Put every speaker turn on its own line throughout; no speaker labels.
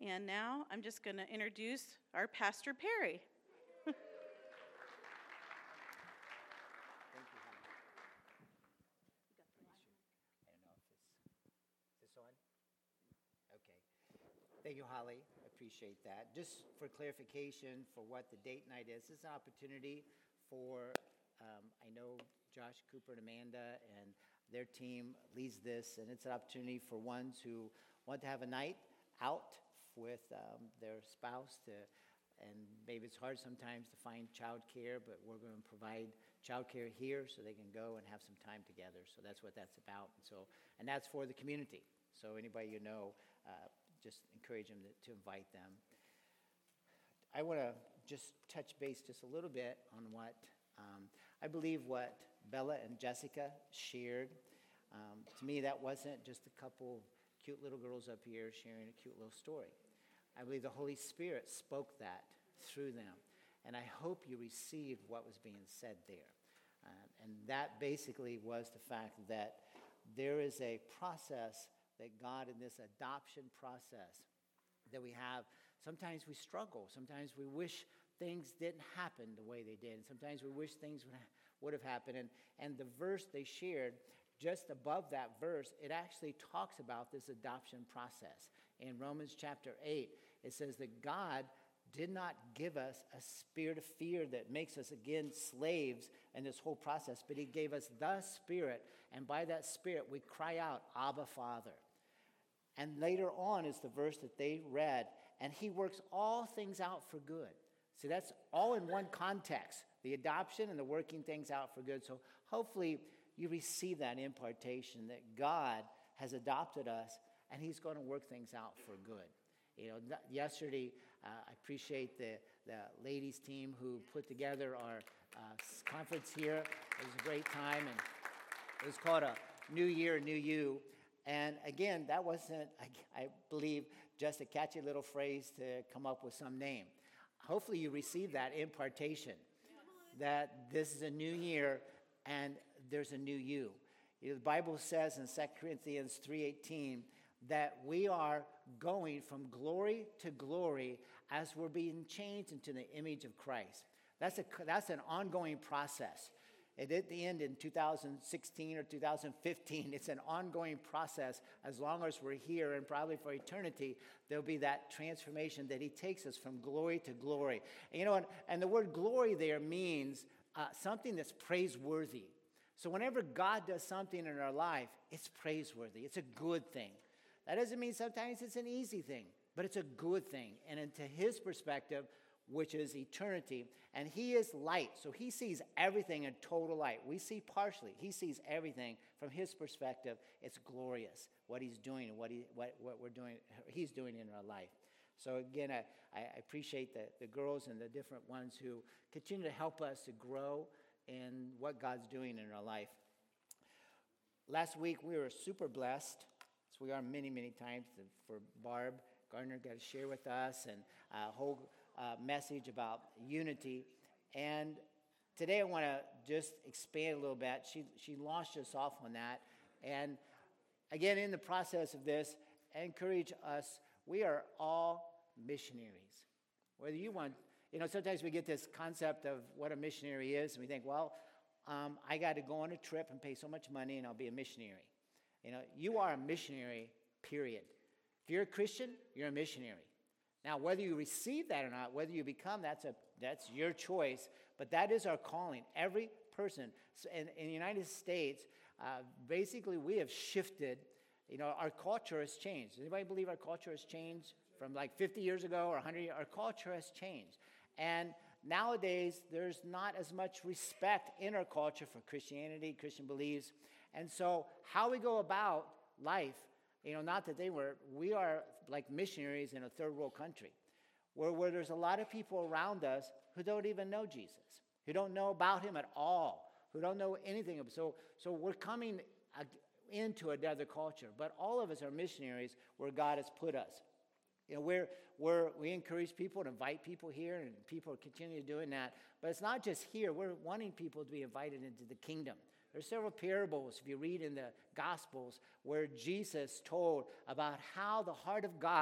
And now I'm just going to introduce our Pastor Perry.
Thank you, honey. I don't know if is this on? Okay. Thank you, Holly. I appreciate that. Just for clarification for what the date night is, this is an opportunity for, I know Josh Cooper and Amanda and their team leads this, and it's an opportunity for ones who want to have a night out with their spouse and maybe it's hard sometimes to find childcare, but we're going to provide childcare here so they can go and have some time together. So that's what that's about. And that's for the community. So anybody you know, just encourage them to invite them. I want to just touch base just a little bit on what I believe what Bella and Jessica shared. To me, that wasn't just a couple cute little girls up here sharing a cute little story. I believe the Holy Spirit spoke that through them. And I hope you received what was being said there. And that basically was the fact that there is a process that God, in this adoption process that we have, sometimes we struggle. Sometimes we wish things didn't happen the way they did. And sometimes we wish things would have happened. And the verse they shared, just above that verse, it actually talks about this adoption process. In Romans chapter 8, it says that God did not give us a spirit of fear that makes us again slaves in this whole process, but he gave us the Spirit, and by that Spirit we cry out, Abba, Father. And later on is the verse that they read, and he works all things out for good. See, that's all in one context, the adoption and the working things out for good. So hopefully you receive that impartation that God has adopted us and he's going to work things out for good. You know, yesterday, I appreciate the ladies team who put together our conference here. It was a great time, and it was called a New Year, New You. And again, that wasn't, I believe, just a catchy little phrase to come up with some name. Hopefully you receive that impartation, that this is a new year and there's a new you. You know, the Bible says in 2 Corinthians 3:18 that we are going from glory to glory as we're being changed into the image of Christ. That's an ongoing process. It didn't end in 2016 or 2015. It's an ongoing process. As long as we're here, and probably for eternity, there'll be that transformation that he takes us from glory to glory. And, you know, and the word glory there means something that's praiseworthy. So whenever God does something in our life, it's praiseworthy. It's a good thing. That doesn't mean sometimes it's an easy thing, but it's a good thing. And into his perspective, which is eternity, and he is light, so he sees everything in total light. We see partially. He sees everything from his perspective. It's glorious what he's doing and what we're doing. He's doing in our life. So again, I appreciate the girls and the different ones who continue to help us to grow in what God's doing in our life. Last week we were super blessed, as we are many, many times, for Barb Gardner got to share with us and a whole message about unity. And today I want to just expand a little bit. She launched us off on that. And again, in the process of this, I encourage us, we are all missionaries. Whether you want, you know, sometimes we get this concept of what a missionary is, and we think, well, I got to go on a trip and pay so much money and I'll be a missionary. You know, you are a missionary, period. If you're a Christian, you're a missionary. Now, whether you receive that or not, whether you become, that's your choice. But that is our calling. Every person. In the United States, basically we have shifted. You know, our culture has changed. Does anybody believe our culture has changed from like 50 years ago or 100 years? Our culture has changed. And nowadays, there's not as much respect in our culture for Christianity, Christian beliefs. And so how we go about life, you know, not that we are like missionaries in a third world country where there's a lot of people around us who don't even know Jesus, who don't know about him at all, who don't know anything of him. So we're coming into another culture, but all of us are missionaries where God has put us. You know, we encourage people to invite people here, and people continue doing that. But it's not just here. We're wanting people to be invited into the kingdom. There's several parables, if you read in the Gospels, where Jesus told about how the heart of God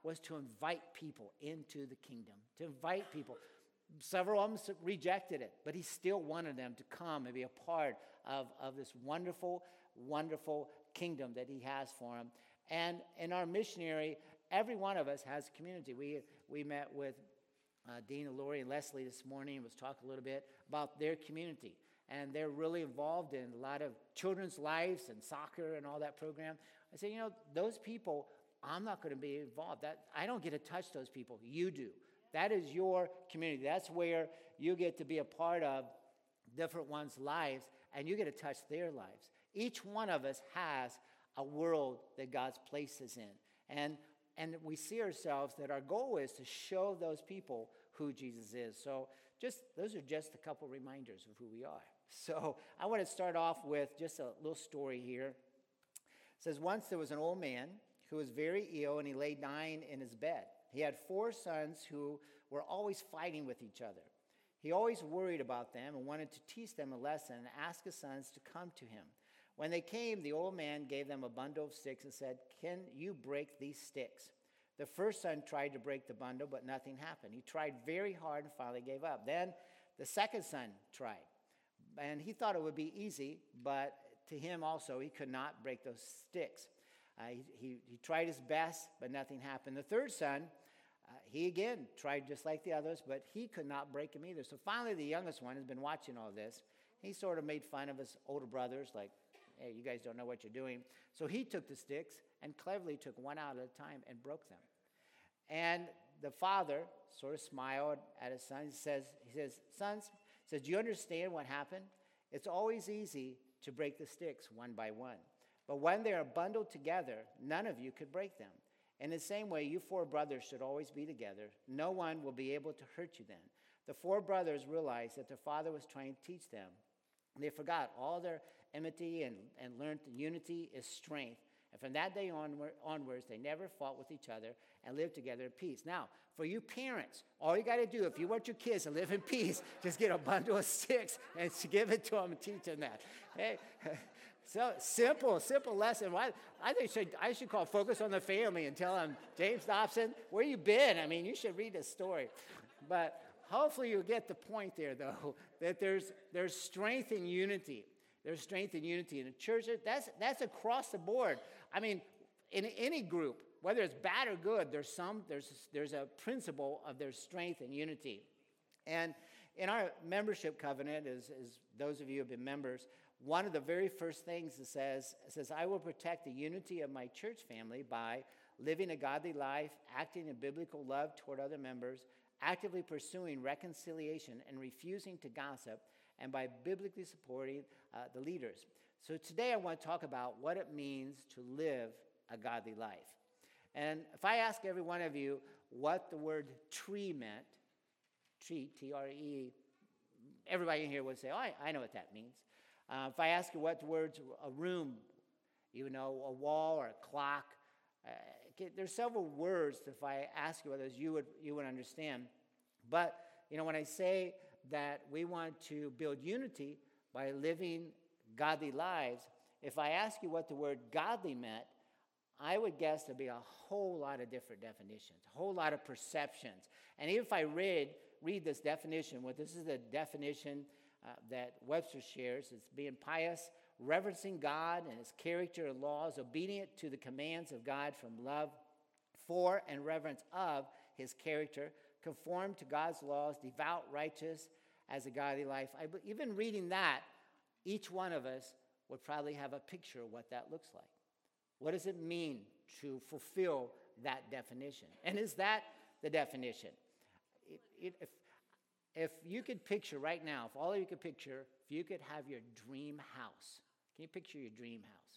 was to invite people into the kingdom, to invite people. Several of them rejected it, but he still wanted them to come and be a part of this wonderful, wonderful kingdom that he has for them. And in our missionary, every one of us has a community. We met with Dean, Lori, and Leslie this morning and was talking a little bit about their community. And they're really involved in a lot of children's lives and soccer and all that program. I said, those people, I'm not going to be involved. I don't get to touch those people. You do. That is your community. That's where you get to be a part of different ones' lives, and you get to touch their lives. Each one of us has a world that God's placed us in. And we see ourselves that our goal is to show those people who Jesus is. So those are just a couple reminders of who we are. So I want to start off with just a little story here. It says, once there was an old man who was very ill, and he lay dying in his bed. He had 4 sons who were always fighting with each other. He always worried about them and wanted to teach them a lesson and asked his sons to come to him. When they came, the old man gave them a bundle of sticks and said, "Can you break these sticks?" The first son tried to break the bundle, but nothing happened. He tried very hard and finally gave up. Then the second son tried, and he thought it would be easy, but to him also, he could not break those sticks. He tried his best, but nothing happened. The third son, he again tried just like the others, but he could not break them either. So finally, the youngest one has been watching all this. He sort of made fun of his older brothers, like, "Hey, you guys don't know what you're doing." So he took the sticks and cleverly took one out at a time and broke them. And the father sort of smiled at his son. He says, "Sons," do you understand what happened? It's always easy to break the sticks one by one. But when they are bundled together, none of you could break them. In the same way, you 4 brothers should always be together. No one will be able to hurt you then. The 4 brothers realized that their father was trying to teach them. They forgot all their enmity and learned that unity is strength. And from that day onwards, they never fought with each other and lived together in peace. Now, for you parents, all you got to do, if you want your kids to live in peace, just get a bundle of sticks and give it to them and teach them that. Hey, so simple lesson. I think I should call Focus on the Family and tell them, "James Dobson, where you been?" I mean, you should read this story. But hopefully you'll get the point there, though, that there's strength in unity. There's strength in unity in the church. That's across the board. I mean, in any group, whether it's bad or good, there's a principle of their strength and unity. And in our membership covenant, as those of you who have been members, one of the very first things it says, "I will protect the unity of my church family by living a godly life, acting in biblical love toward other members, actively pursuing reconciliation and refusing to gossip, and by biblically supporting the leaders." So today I want to talk about what it means to live a godly life. And if I ask every one of you what the word tree meant, tree, T-R-E, everybody in here would say, "Oh, I know what that means." If I ask you what the words a room, a wall or a clock, there's several words that if I ask you what those, you would understand. But, when I say that we want to build unity by living godly lives, if I ask you what the word godly meant, I would guess there'd be a whole lot of different definitions, a whole lot of perceptions. And even if I read this definition, this is the definition that Webster shares. It's being pious, reverencing God and his character and laws, obedient to the commands of God from love for and reverence of his character, conform to God's laws, devout, righteous, as a godly life. Even reading that, each one of us would probably have a picture of what that looks like. What does it mean to fulfill that definition? And is that the definition? If you could picture right now, if all of you could picture, if you could have your dream house, can you picture your dream house?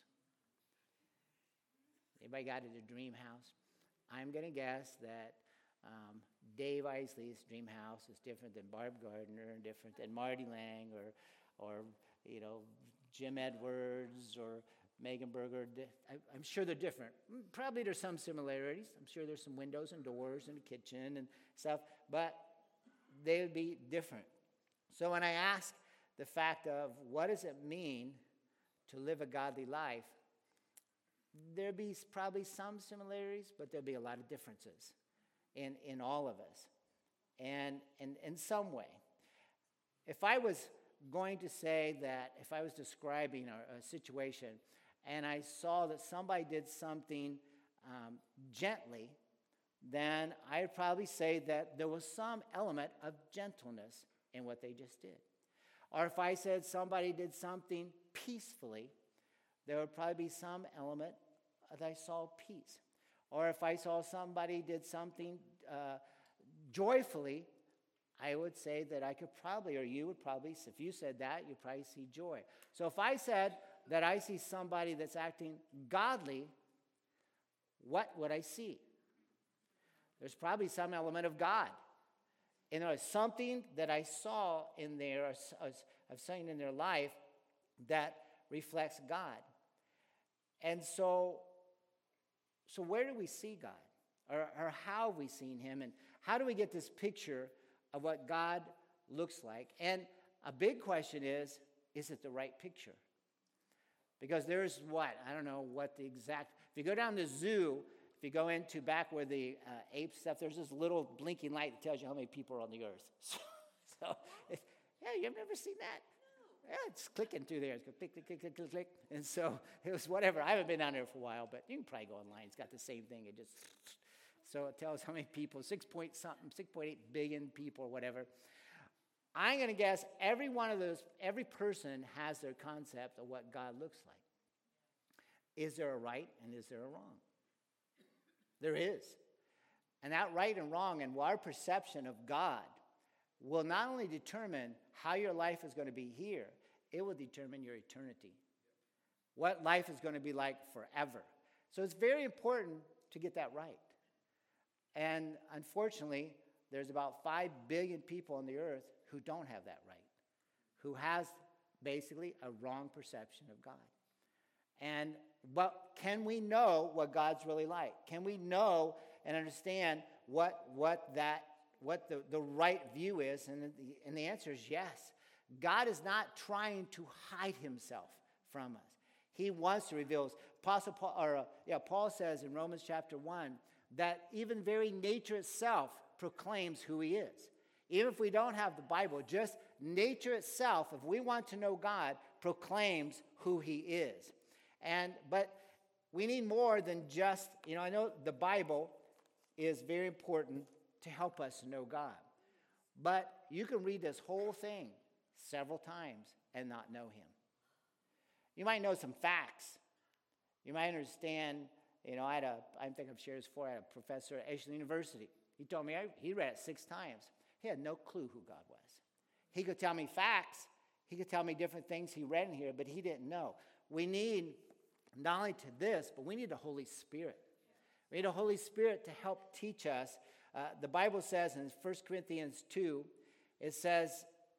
Anybody got a dream house? I'm going to guess that Dave Isley's dream house is different than Barb Gardner, and different than Marty Lang, or Jim Edwards, or Megan Berger. I'm sure they're different. Probably there's some similarities. I'm sure there's some windows and doors in the kitchen and stuff, but they would be different. So when I ask the fact of what does it mean to live a godly life, there'll be probably some similarities, but there'll be a lot of differences in all of us, and in some way. If I was going to say that, if I was describing a situation, and I saw that somebody did something gently, then I'd probably say that there was some element of gentleness in what they just did. Or if I said somebody did something peacefully, there would probably be some element that I saw peace. Or if I saw somebody did something joyfully, I would say that I could probably, or you would probably, if you said that, you'd probably see joy. So if I said that I see somebody that's acting godly, what would I see? There's probably some element of God. And there was something that I saw in there, of something in their life that reflects God. And so where do we see God? Or how have we seen him? And how do we get this picture of what God looks like? And a big question is it the right picture? Because there's I don't know what the exact, if you go down the zoo, if you go into back where the apes stuff, there's this little blinking light that tells you how many people are on the earth. You've never seen that? Yeah, it's clicking through there. It's going click, click, click, click, click, click. And so it was whatever. I haven't been down there for a while, but you can probably go online. It's got the same thing. So it tells how many people, 6.8 billion people or whatever. I'm going to guess every one of those, every person has their concept of what God looks like. Is there a right and is there a wrong? There is. And that right and wrong and our perception of God will not only determine how your life is going to be here, it will determine your eternity. What life is going to be like forever. So it's very important to get that right. And unfortunately, there's about 5 billion people on the earth who don't have that right, who has basically a wrong perception of God. But can we know what God's really like? Can we know and understand what the right view is? And the answer is yes. God is not trying to hide himself from us. He wants to reveal. Paul says in Romans chapter 1 that even very nature itself proclaims who he is. Even if we don't have the Bible, just nature itself, if we want to know God, proclaims who he is. But we need more than just, I know the Bible is very important to help us know God. But you can read this whole thing several times and not know him. You might know some facts. You might understand, I think I've shared this before, I had a professor at Ashland University. He told me he read it 6 times. He had no clue who God was. He could tell me facts. He could tell me different things he read in here, but he didn't know. We need not only to this, but we need the Holy Spirit. We need the Holy Spirit to help teach us. The Bible says in 1 Corinthians 2, it says,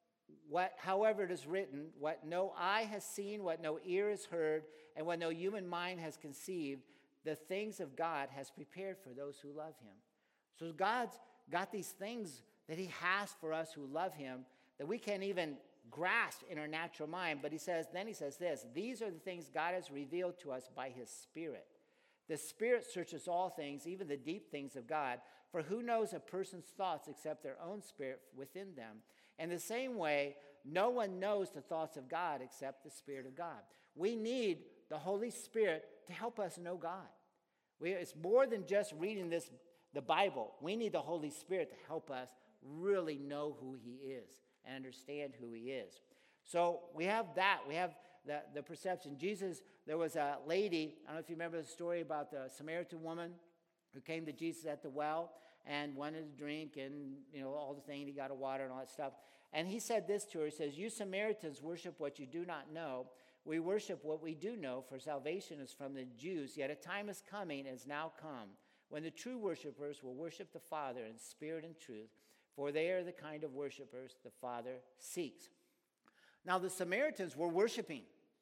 however it is written, what no eye has seen, what no ear has heard, and what no human mind has conceived, the things of God has prepared for those who love him. So God's got these things that he has for us who love him that we can't even grasp in our natural mind. But he says this, these are the things God has revealed to us by his Spirit. The Spirit searches all things, even the deep things of God. For who knows a person's thoughts except their own spirit within them? In the same way, no one knows the thoughts of God except the Spirit of God. We need the Holy Spirit to help us know God. It's more than just reading the Bible. We need the Holy Spirit to help us really know who he is and understand who he is. So we have that. We have the perception. Jesus, there was a lady, I don't know if you remember the story about the Samaritan woman who came to Jesus at the well and wanted to drink and, all the things. He got a water and all that stuff. And he said this to her. He says, you Samaritans worship what you do not know. We worship what we do know, for salvation is from the Jews. Yet a time is coming and has now come when the true worshipers will worship the Father in spirit and truth, for they are the kind of worshipers the Father seeks. Now the Samaritans were worshiping.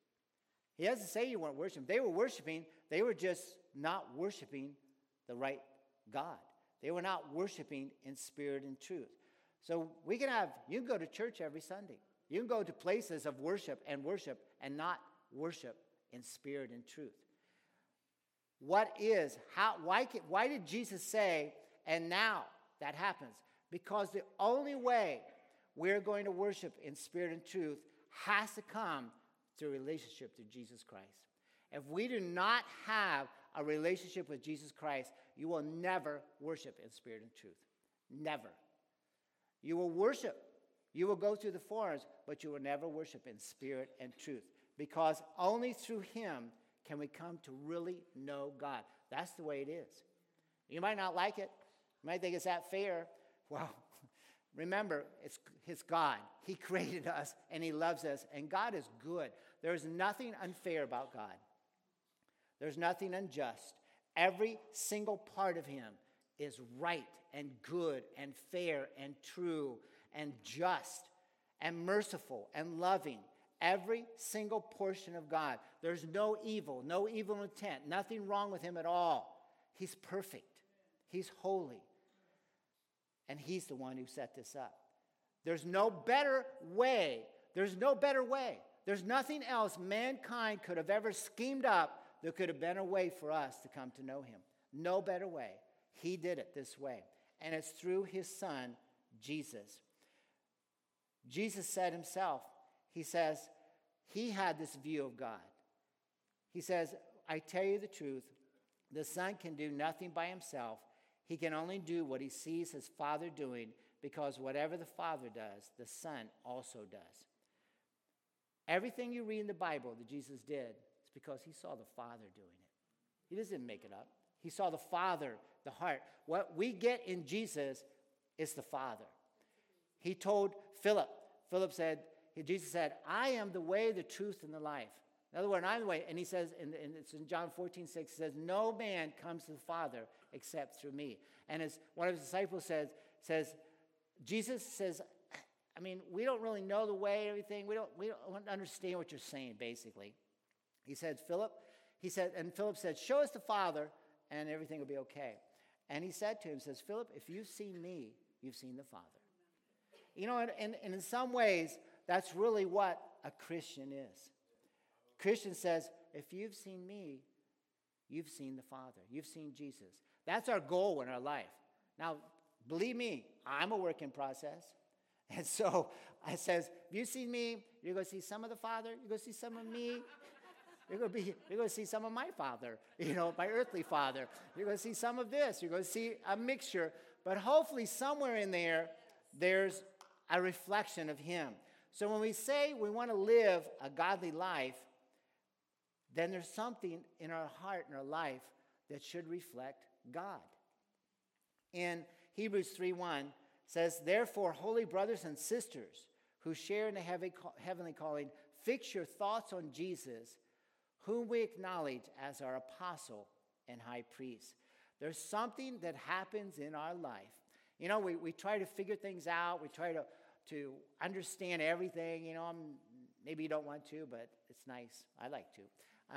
He doesn't say you weren't worshiping. They were worshiping. They were just not worshiping the right God. They were not worshiping in spirit and truth. So you can go to church every Sunday. You can go to places of worship and not worship in spirit and truth. why did Jesus say, and now that happens? Because the only way we're going to worship in spirit and truth has to come through a relationship to Jesus Christ. If we do not have a relationship with Jesus Christ, you will never worship in spirit and truth. Never. You will worship. You will go through the forms, but you will never worship in spirit and truth. Because only through him can we come to really know God. That's the way it is. You might not like it. You might think, is that fair? Well, remember, it's God. He created us, and he loves us, and God is good. There's nothing unfair about God. There's nothing unjust. Every single part of him is right and good and fair and true and just and merciful and loving. Every single portion of God. There's no evil intent, nothing wrong with him at all. He's perfect. He's holy. And he's the one who set this up. There's no better way. There's no better way. There's nothing else mankind could have ever schemed up that could have been a way for us to come to know him. No better way. He did it this way. And it's through his son, Jesus. Jesus said himself, he says, he had this view of God. He says, I tell you the truth, the Son can do nothing by himself. He can only do what he sees his Father doing, because whatever the Father does, the Son also does. Everything you read in the Bible that Jesus did is because he saw the Father doing it. He just didn't make it up. He saw the Father, the heart. What we get in Jesus is the Father. He told Philip Jesus said, I am the way, the truth, and the life. In other words, I'm the way. And he says, and it's in John 14:6, he says, no man comes to the Father except through me. And as one of his disciples says, Jesus says, I mean, we don't really know the way, everything. We don't understand what you're saying, basically. And Philip said, show us the Father, and everything will be okay. And he said to him, says, Philip, if you've seen me, you've seen the Father. You know, and in some ways, that's really what a Christian is. Christian says, if you've seen me, you've seen the Father. You've seen Jesus. That's our goal in our life. Now, believe me, I'm a work in process. And so I says, if you've seen me, you're going to see some of the Father. You're going to see some of me. You're going to see some of my Father, my earthly Father. You're going to see some of this. You're going to see a mixture. But hopefully somewhere in there, there's a reflection of him. So when we say we want to live a godly life, then there's something in our heart and our life that should reflect God. In Hebrews 3:1 says, therefore, holy brothers and sisters who share in the heavenly calling, fix your thoughts on Jesus, whom we acknowledge as our apostle and high priest. There's something that happens in our life. We try to figure things out. We try to understand everything. Maybe you don't want to, but it's nice. I like to.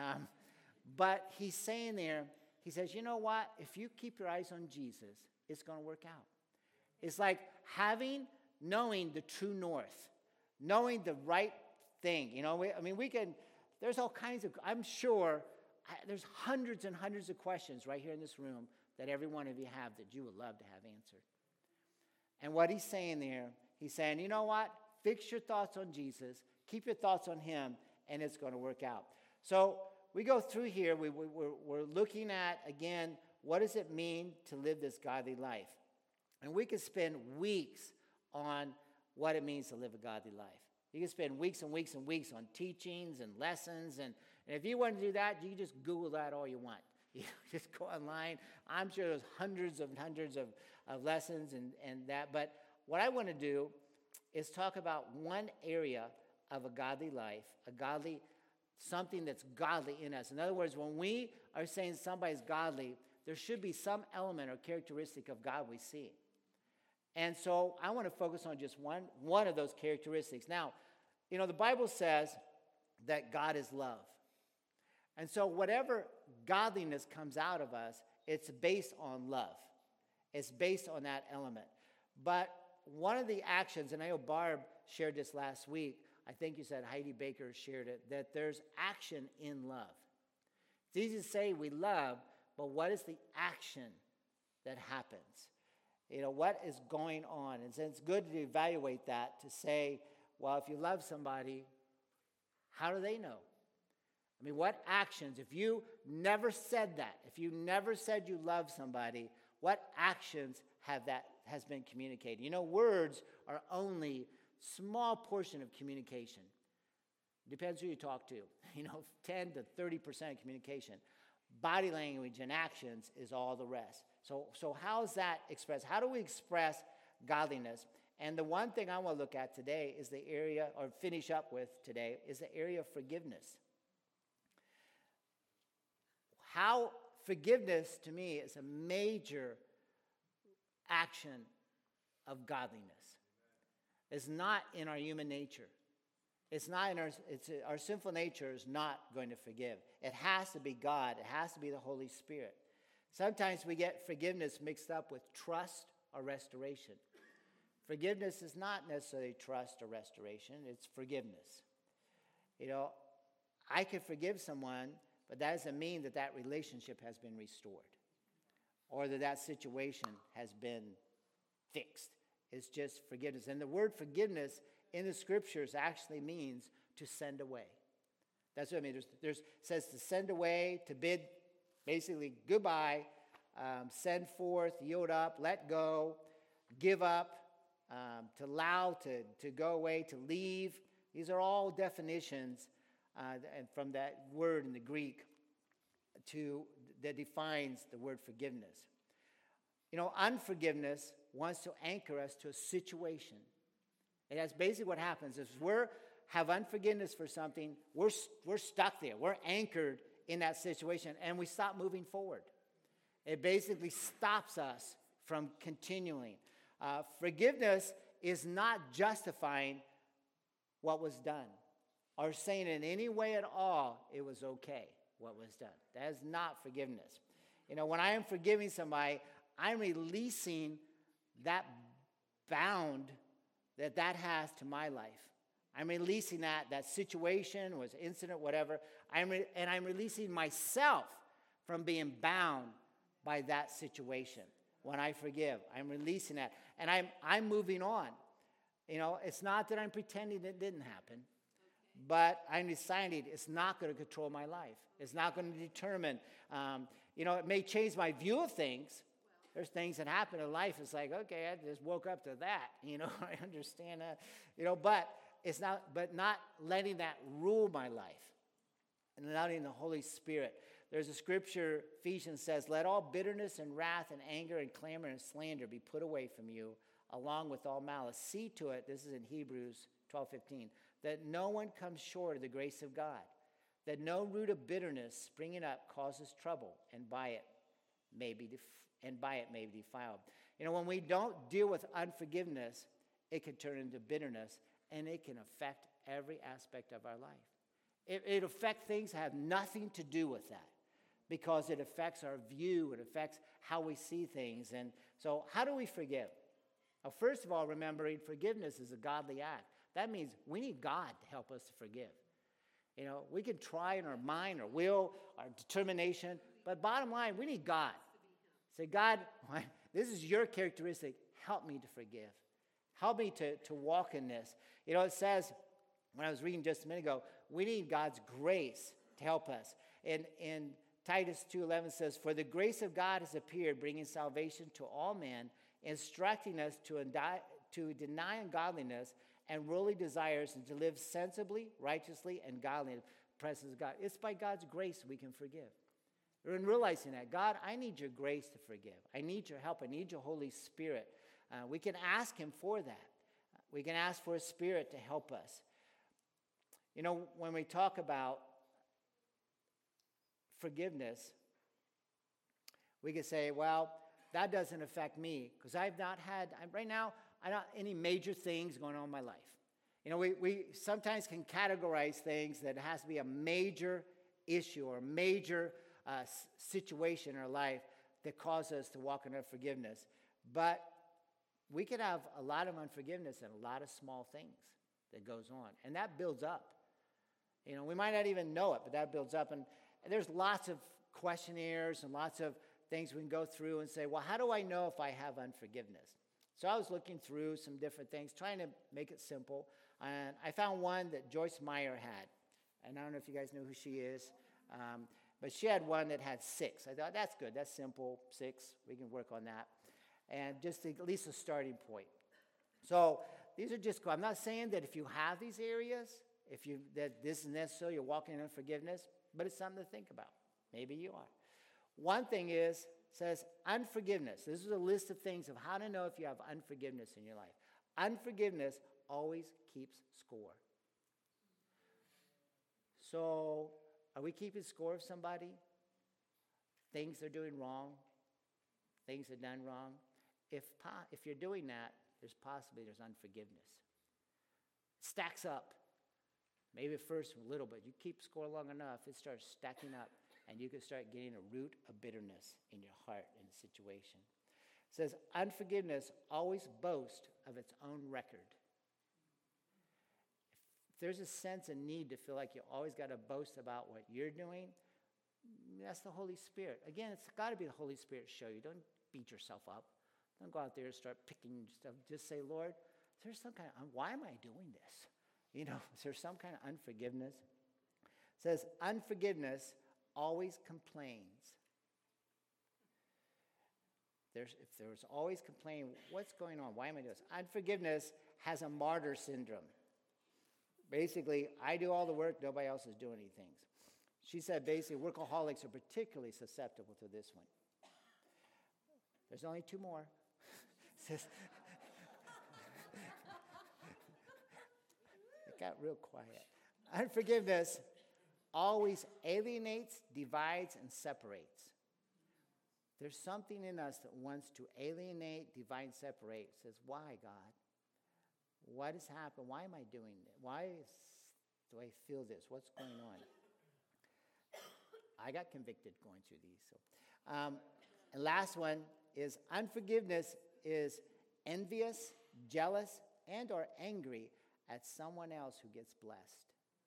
But he's saying there, he says, you know what? If you keep your eyes on Jesus, it's going to work out. It's like knowing the true north, knowing the right thing. There's all kinds of, I'm sure, there's hundreds and hundreds of questions right here in this room that every one of you have that you would love to have answered. And what he's saying there, he's saying, you know what? Fix your thoughts on Jesus. Keep your thoughts on him, and it's going to work out. So we go through here. We're looking at, again, what does it mean to live this godly life? And we could spend weeks on what it means to live a godly life. You can spend weeks and weeks and weeks on teachings and lessons. And if you want to do that, you can just Google that all you want. You just go online. I'm sure there's hundreds and hundreds of lessons and that. But what I want to do is talk about one area of a godly life, something that's godly in us. In other words, when we are saying somebody's godly, there should be some element or characteristic of God we see. And so I want to focus on just one of those characteristics. Now, the Bible says that God is love. And so whatever godliness comes out of us, it's based on love. It's based on that element. But one of the actions, and I know Barb shared this last week, I think you said Heidi Baker shared it, that there's action in love. It's easy to say we love, but what is the action that happens? What is going on? And so it's good to evaluate that, to say, well, if you love somebody, how do they know? I mean, what actions, if you never said that, if you never said you love somebody, what actions has been communicated? Words are only small portion of communication. Depends who you talk to. 10 to 30% of communication. Body language and actions is all the rest. So how is that expressed? How do we express godliness? And the one thing I want to look at today is the area, or finish up with today, is the area of forgiveness. How forgiveness, to me, is a major action of godliness. It's not in our human nature. It's not in our sinful nature is not going to forgive. It has to be God. It has to be the Holy Spirit. Sometimes we get forgiveness mixed up with trust or restoration. Forgiveness is not necessarily trust or restoration. It's forgiveness. I could forgive someone, but that doesn't mean that relationship has been restored or that situation has been fixed. It's just forgiveness. And the word forgiveness in the scriptures actually means to send away. That's what I mean. There's says to send away, to bid basically goodbye, send forth, yield up, let go, give up, to allow, to go away, to leave. These are all definitions and from that word in the Greek that defines the word forgiveness. Unforgiveness wants to anchor us to a situation. And that's basically what happens. If we have unforgiveness for something, we're stuck there. We're anchored in that situation, and we stop moving forward. It basically stops us from continuing. Forgiveness is not justifying what was done or saying in any way at all it was okay what was done. That is not forgiveness. When I am forgiving somebody, I'm releasing that bound that has to my life. I'm releasing that situation, was incident, whatever. I'm releasing myself from being bound by that situation. When I forgive, I'm releasing that, and I'm moving on. It's not that I'm pretending it didn't happen, but I'm deciding it's not going to control my life. It's not going to determine. It may change my view of things. There's things that happen in life. It's like, okay, I just woke up to that. I understand that. But it's not. But not letting that rule my life, and allowing the Holy Spirit. There's a scripture, Ephesians says, "Let all bitterness and wrath and anger and clamor and slander be put away from you, along with all malice. See to it," this is in Hebrews 12:15, "that no one comes short of the grace of God, that no root of bitterness springing up causes trouble, and by it may be defiled." When we don't deal with unforgiveness, it can turn into bitterness, and it can affect every aspect of our life. It affects things that have nothing to do with that, because it affects our view. It affects how we see things. And so how do we forgive? Well, first of all, remembering forgiveness is a godly act. That means we need God to help us to forgive. We can try in our mind, our will, our determination, but bottom line, we need God. Say, God, this is your characteristic. Help me to forgive. Help me to walk in this. It says, when I was reading just a minute ago, we need God's grace to help us. And Titus 2:11 says, "For the grace of God has appeared, bringing salvation to all men, instructing us to deny ungodliness and worldly desires, and to live sensibly, righteously, and godly in the presence of God." It's by God's grace we can forgive. And realizing that, God, I need your grace to forgive. I need your help. I need your Holy Spirit. We can ask him for that. We can ask for his Spirit to help us. When we talk about forgiveness, we can say, well, that doesn't affect me, because right now, I don't any major things going on in my life. We sometimes can categorize things that has to be a major issue or a major situation in our life that causes us to walk in unforgiveness. But we could have a lot of unforgiveness and a lot of small things that goes on, and that builds up. We might not even know it, but that builds up, and there's lots of questionnaires and lots of things we can go through and say, well, how do I know if I have unforgiveness? So I was looking through some different things, trying to make it simple. And I found one that Joyce Meyer had. And I don't know if you guys know who she is. But she had one that had 6. I thought, that's good. That's simple. 6. We can work on that. And just at least a starting point. So these are just, I'm not saying that if you have these areas, that this is necessary, you're walking in unforgiveness, but it's something to think about. Maybe you are. One thing says unforgiveness. This is a list of things of how to know if you have unforgiveness in your life. Unforgiveness always keeps score. So, are we keeping score of somebody? Things they're doing wrong? Things they've done wrong? If you're doing that, there's unforgiveness. Stacks up. Maybe at first a little bit. You keep score long enough, it starts stacking up. And you can start getting a root of bitterness in your heart in a situation. It says, unforgiveness always boasts of its own record. If there's a sense and need to feel like you always got to boast about what you're doing, that's the Holy Spirit. Again, it's got to be the Holy Spirit show you. Don't beat yourself up. Don't go out there and start picking stuff. Just say, Lord, is there some kind of, why am I doing this? Is there some kind of unforgiveness? It says, unforgiveness always complains. If there's always complaining, what's going on? Why am I doing this? Unforgiveness has a martyr syndrome. Basically, I do all the work, nobody else is doing anything. She said basically workaholics are particularly susceptible to this one. There's only 2 more. It got real quiet. Unforgiveness always alienates, divides, and separates. There's something in us that wants to alienate, divide, and separate. It says, why, God? What has happened? Why am I doing this? Do I feel this? What's going on? I got convicted going through these. And last one is unforgiveness is envious, jealous, and or angry at someone else who gets blessed.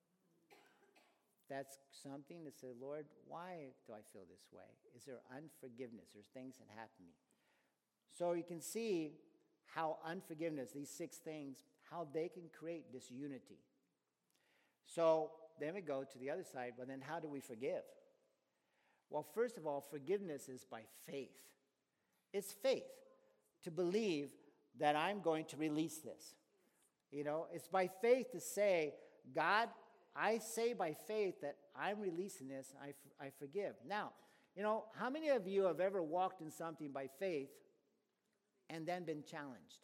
That's something to say, Lord, why do I feel this way? Is there unforgiveness? There's things that happen to me. So you can see how unforgiveness, these 6 things, how they can create disunity. So then we go to the other side, but then how do we forgive? Well, first of all, forgiveness is by faith. It's faith to believe that I'm going to release this. It's by faith to say, God, I say by faith that I'm releasing this, I forgive. Now, how many of you have ever walked in something by faith and then been challenged?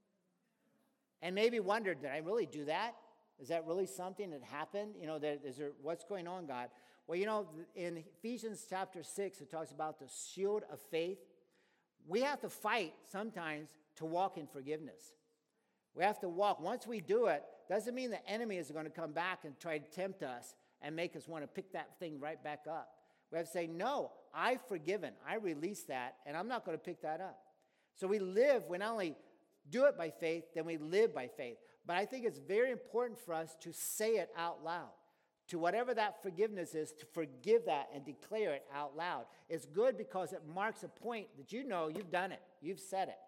And maybe wondered, did I really do that? Is that really something that happened? What's going on, God? Well, in Ephesians chapter 6, it talks about the shield of faith. We have to fight sometimes to walk in forgiveness. We have to walk. Once we do it, doesn't mean the enemy is going to come back and try to tempt us and make us want to pick that thing right back up. We have to say, no, I've forgiven. I release that, and I'm not going to pick that up. So we not only do it by faith, then we live by faith. But I think it's very important for us to say it out loud. To whatever that forgiveness is, to forgive that and declare it out loud. It's good because it marks a point that you've done it. You've said it.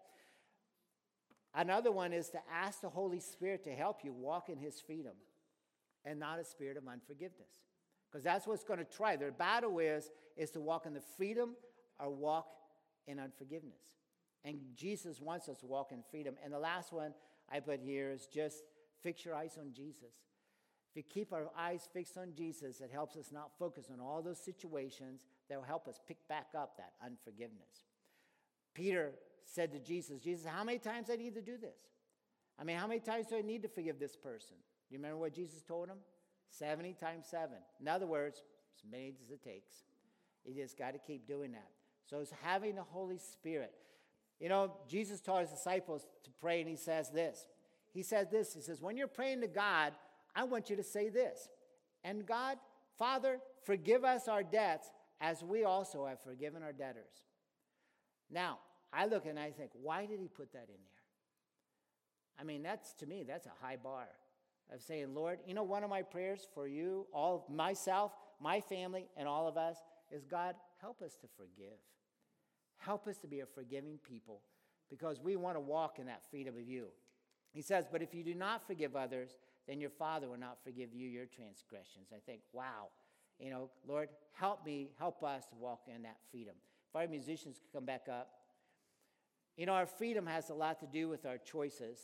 Another one is to ask the Holy Spirit to help you walk in His freedom and not a spirit of unforgiveness. Because that's what's going to try. Their battle is to walk in the freedom or walk in unforgiveness. And Jesus wants us to walk in freedom. And the last one I put here is just fix your eyes on Jesus. If we keep our eyes fixed on Jesus, it helps us not focus on all those situations that will help us pick back up that unforgiveness. Peter said to Jesus, how many times do I need to do this? How many times do I need to forgive this person? Do you remember what Jesus told him? 70 times 7. In other words, as many as it takes. You just got to keep doing that. So it's having the Holy Spirit. Jesus taught His disciples to pray, and He says this. He says, when you're praying to God, I want you to say this. And God, Father, forgive us our debts as we also have forgiven our debtors. Now, I look and I think, why did He put that in there? To me, that's a high bar of saying, Lord, one of my prayers for you, all myself, my family, and all of us is, God, help us to forgive. Help us to be a forgiving people because we want to walk in that freedom of you. He says, but if you do not forgive others, then your Father will not forgive you your transgressions. I think, wow, Lord, help us to walk in that freedom. If our musicians could come back up. Our freedom has a lot to do with our choices.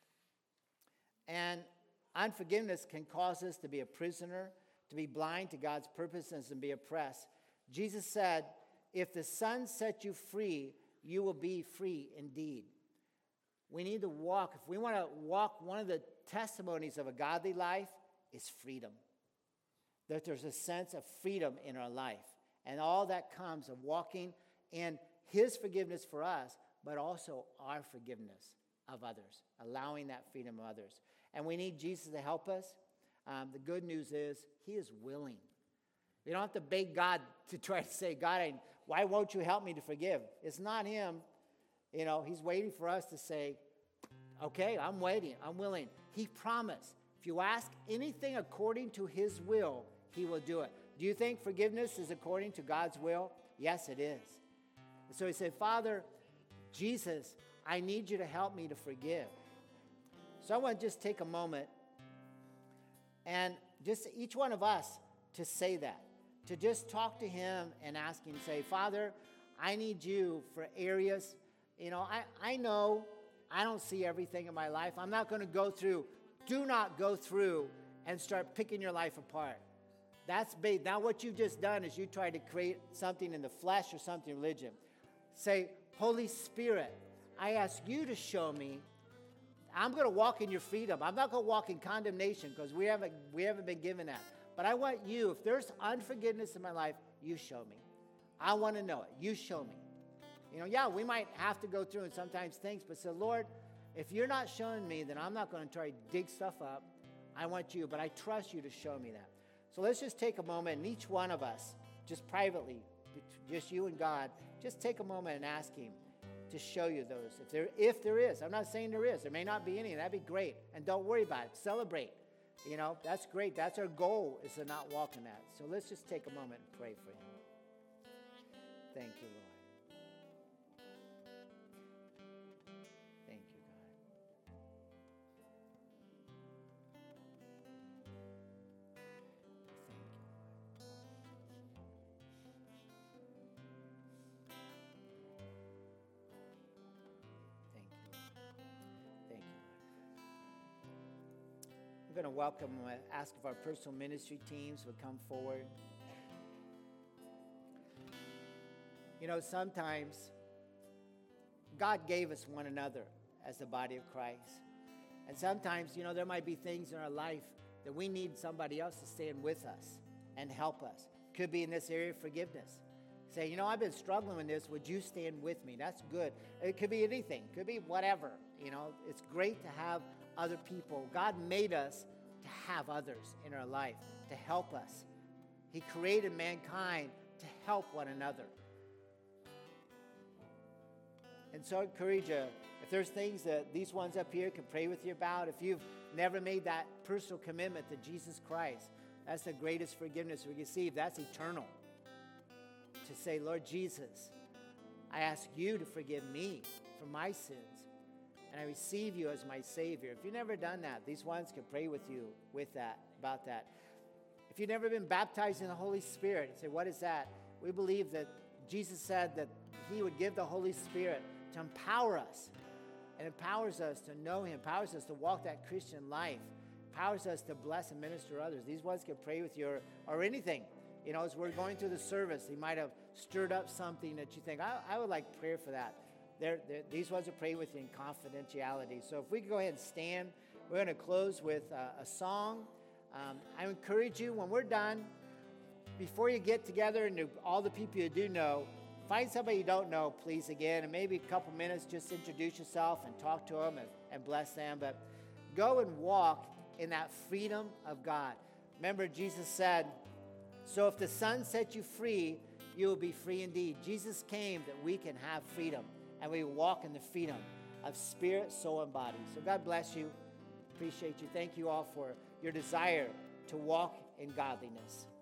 And unforgiveness can cause us to be a prisoner, to be blind to God's purposes and be oppressed. Jesus said, if the Son sets you free, you will be free indeed. We need to walk. If we want to walk, one of the testimonies of a godly life is freedom. That there's a sense of freedom in our life. And all that comes of walking in his forgiveness for us, but also our forgiveness of others, allowing that freedom of others. And we need Jesus to help us. The good news is he is willing. You don't have to beg God to try to say, God, why won't you help me to forgive? It's not him. He's waiting for us to say, okay, I'm waiting. I'm willing. He promised. If you ask anything according to his will, he will do it. Do you think forgiveness is according to God's will? Yes, it is. And so he said, Father, Jesus, I need you to help me to forgive. So I want to just take a moment and just each one of us to say that, to just talk to him and ask him, say, Father, I need you for areas, I know I don't see everything in my life. I'm not going to go through, do not go through and start picking your life apart. That's big. Now what you've just done is you try to create something in the flesh or something in religion. Say, Holy Spirit, I ask you to show me. I'm going to walk in your freedom. I'm not going to walk in condemnation because we haven't been given that. But I want you, if there's unforgiveness in my life, you show me. I want to know it. You show me. We might have to go through and sometimes things, but say, Lord, if you're not showing me, then I'm not going to try to dig stuff up. I want you, but I trust you to show me that. So let's just take a moment, and each one of us, just privately, just you and God, just take a moment and ask him to show you those. If there is. I'm not saying there is. There may not be any. That'd be great. And don't worry about it. Celebrate. That's great. That's our goal, is to not walk in that. So let's just take a moment and pray for him. Thank you, Lord. Thank you, God. Thank you. We're going to welcome, ask if our personal ministry teams would come forward. Sometimes God gave us one another as the body of Christ. And sometimes, there might be things in our life that we need somebody else to stand with us and help us. Could be in this area of forgiveness. Say, I've been struggling with this. Would you stand with me? That's good. It could be anything. It could be whatever. It's great to have other people. God made us to have others in our life, to help us. He created mankind to help one another. And so I encourage you, if there's things that these ones up here can pray with you about, if you've never made that personal commitment to Jesus Christ, that's the greatest forgiveness we receive. That's eternal. To say, Lord Jesus, I ask you to forgive me for my sins, and I receive you as my Savior. If you've never done that, these ones can pray with you about that. If you've never been baptized in the Holy Spirit, say, what is that? We believe that Jesus said that he would give the Holy Spirit to empower us. It empowers us to know him, empowers us to walk that Christian life, empowers us to bless and minister to others. These ones can pray with you or anything. As we're going through the service, he might have stirred up something that you think, I would like prayer for that. These ones will pray with you in confidentiality. So if we could go ahead and stand, we're going to close with a song. I encourage you, when we're done, before you get together and all the people you do know, find somebody you don't know, please, again, and maybe a couple minutes, just introduce yourself and talk to them and bless them. But go and walk in that freedom of God. Remember, Jesus said, so if the Son sets you free, you will be free indeed. Jesus came that we can have freedom, and we walk in the freedom of spirit, soul, and body. So God bless you. Appreciate you. Thank you all for your desire to walk in godliness.